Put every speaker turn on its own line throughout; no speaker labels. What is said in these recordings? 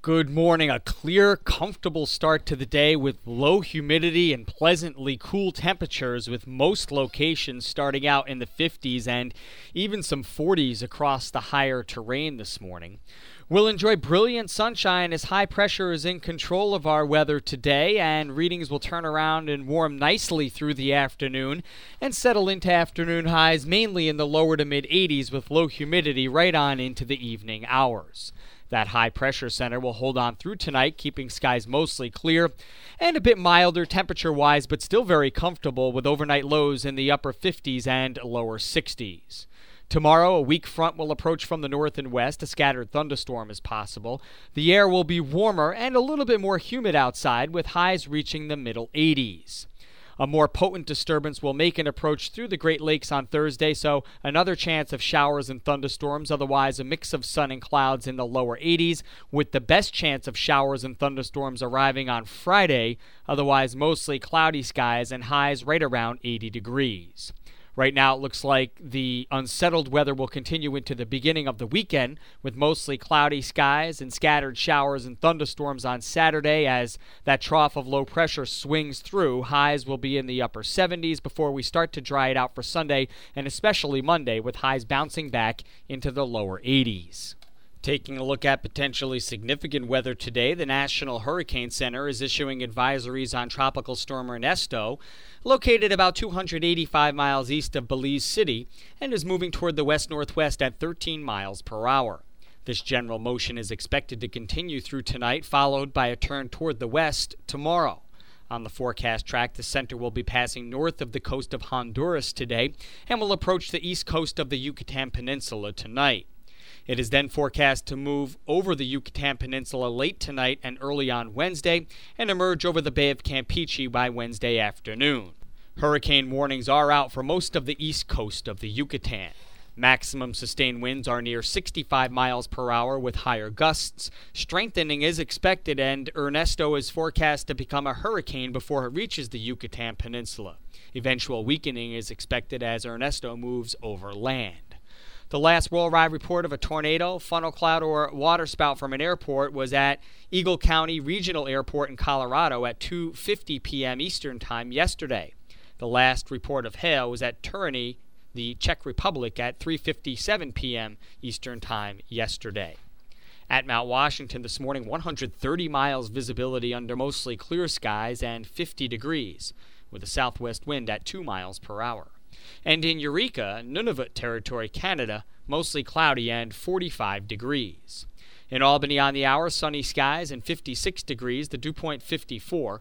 Good morning. A clear, comfortable start to the day with low humidity and pleasantly cool temperatures, with most locations starting out in the 50s and even some 40s across the higher terrain this morning. We'll enjoy brilliant sunshine as high pressure is in control of our weather today, and readings will turn around and warm nicely through the afternoon and settle into afternoon highs mainly in the lower to mid 80s with low humidity right on into the evening hours. That high pressure center will hold on through tonight, keeping skies mostly clear and a bit milder temperature-wise, but still very comfortable with overnight lows in the upper 50s and lower 60s. Tomorrow, a weak front will approach from the north and west. A scattered thunderstorm is possible. The air will be warmer and a little bit more humid outside, with highs reaching the middle 80s. A more potent disturbance will make an approach through the Great Lakes on Thursday, so another chance of showers and thunderstorms. Otherwise, a mix of sun and clouds in the lower 80s, with the best chance of showers and thunderstorms arriving on Friday. Otherwise, mostly cloudy skies and highs right around 80 degrees. Right now, it looks like the unsettled weather will continue into the beginning of the weekend, with mostly cloudy skies and scattered showers and thunderstorms on Saturday as that trough of low pressure swings through. Highs will be in the upper 70s before we start to dry it out for Sunday and especially Monday, with highs bouncing back into the lower 80s. Taking a look at potentially significant weather today, the National Hurricane Center is issuing advisories on Tropical Storm Ernesto, located about 285 miles east of Belize City, and is moving toward the west-northwest at 13 miles per hour. This general motion is expected to continue through tonight, followed by a turn toward the west tomorrow. On the forecast track, the center will be passing north of the coast of Honduras today and will approach the east coast of the Yucatan Peninsula tonight. It is then forecast to move over the Yucatan Peninsula late tonight and early on Wednesday and emerge over the Bay of Campeche by Wednesday afternoon. Hurricane warnings are out for most of the east coast of the Yucatan. Maximum sustained winds are near 65 miles per hour with higher gusts. Strengthening is expected, and Ernesto is forecast to become a hurricane before it reaches the Yucatan Peninsula. Eventual weakening is expected as Ernesto moves over land. The last worldwide report of a tornado, funnel cloud, or waterspout from an airport was at Eagle County Regional Airport in Colorado at 2:50 p.m. Eastern Time yesterday. The last report of hail was at Turany, the Czech Republic, at 3:57 p.m. Eastern Time yesterday. At Mount Washington this morning, 130 miles visibility under mostly clear skies and 50 degrees, with a southwest wind at 2 miles per hour. And in Eureka, Nunavut Territory, Canada, mostly cloudy and 45 degrees. In Albany on the hour, sunny skies and 56 degrees, the dew point 54,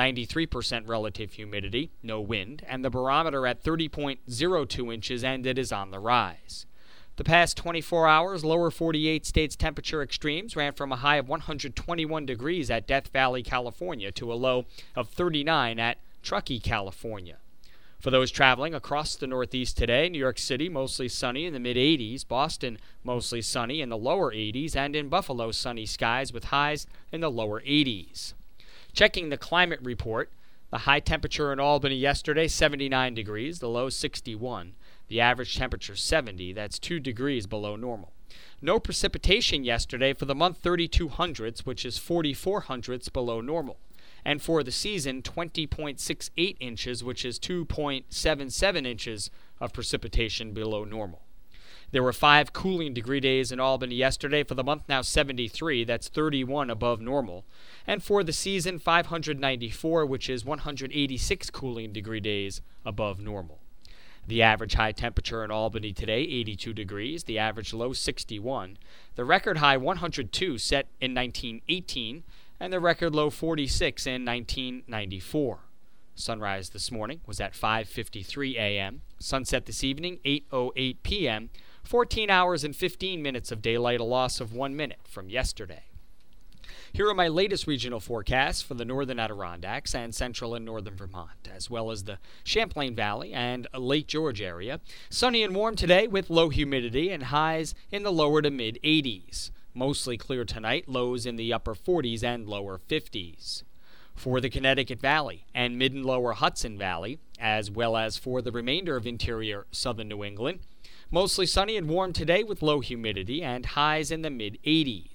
93% relative humidity, no wind, and the barometer at 30.02 inches, and it is on the rise. The past 24 hours, lower 48 states temperature extremes ran from a high of 121 degrees at Death Valley, California, to a low of 39 at Truckee, California. For those traveling across the Northeast today, New York City mostly sunny in the mid-80s, Boston mostly sunny in the lower 80s, and in Buffalo sunny skies with highs in the lower 80s. Checking the climate report, the high temperature in Albany yesterday, 79 degrees, the low 61. The average temperature 70, that's 2 degrees below normal. No precipitation yesterday for the month 32 hundredths, which is 44 hundredths below normal. And for the season, 20.68 inches, which is 2.77 inches of precipitation below normal. There were 5 cooling degree days in Albany yesterday. For the month now 73, that's 31 above normal. And for the season, 594, which is 186 cooling degree days above normal. The average high temperature in Albany today, 82 degrees. The average low, 61. The record high, 102, set in 1918. And the record low 46 in 1994. Sunrise this morning was at 5:53 a.m. Sunset this evening, 8:08 p.m. 14 hours and 15 minutes of daylight, a loss of 1 minute from yesterday. Here are my latest regional forecasts for the northern Adirondacks and central and northern Vermont, as well as the Champlain Valley and Lake George area. Sunny and warm today with low humidity and highs in the lower to mid-80s. Mostly clear tonight, lows in the upper 40s and lower 50s. For the Connecticut Valley and mid and lower Hudson Valley, as well as for the remainder of interior southern New England, mostly sunny and warm today with low humidity and highs in the mid-80s.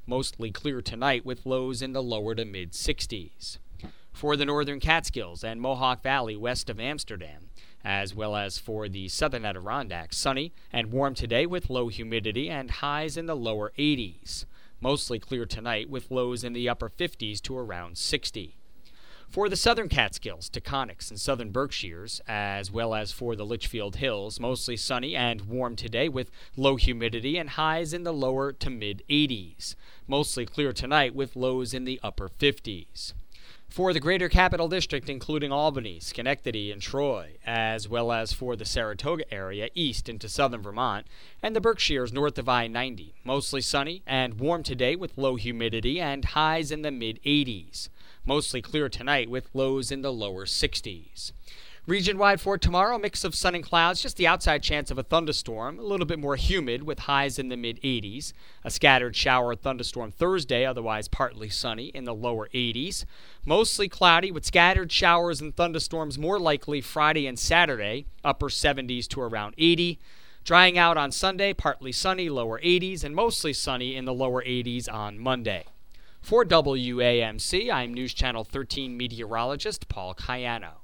Mostly clear tonight with lows in the lower to mid-60s. For the northern Catskills and Mohawk Valley west of Amsterdam, as well as for the southern Adirondacks, sunny and warm today with low humidity and highs in the lower 80s. Mostly clear tonight with lows in the upper 50s to around 60. For the southern Catskills, Taconics, and southern Berkshires, as well as for the Litchfield Hills, mostly sunny and warm today with low humidity and highs in the lower to mid-80s. Mostly clear tonight with lows in the upper 50s. For the greater capital district, including Albany, Schenectady, and Troy, as well as for the Saratoga area east into southern Vermont, and the Berkshires north of I-90, mostly sunny and warm today with low humidity and highs in the mid-80s. Mostly clear tonight with lows in the lower 60s. Region-wide for tomorrow, mix of sun and clouds, just the outside chance of a thunderstorm, a little bit more humid with highs in the mid-80s. A scattered shower or thunderstorm Thursday, otherwise partly sunny in the lower 80s. Mostly cloudy with scattered showers and thunderstorms more likely Friday and Saturday, upper 70s to around 80. Drying out on Sunday, partly sunny, lower 80s, and mostly sunny in the lower 80s on Monday. For WAMC, I'm News Channel 13 meteorologist Paul Cayano.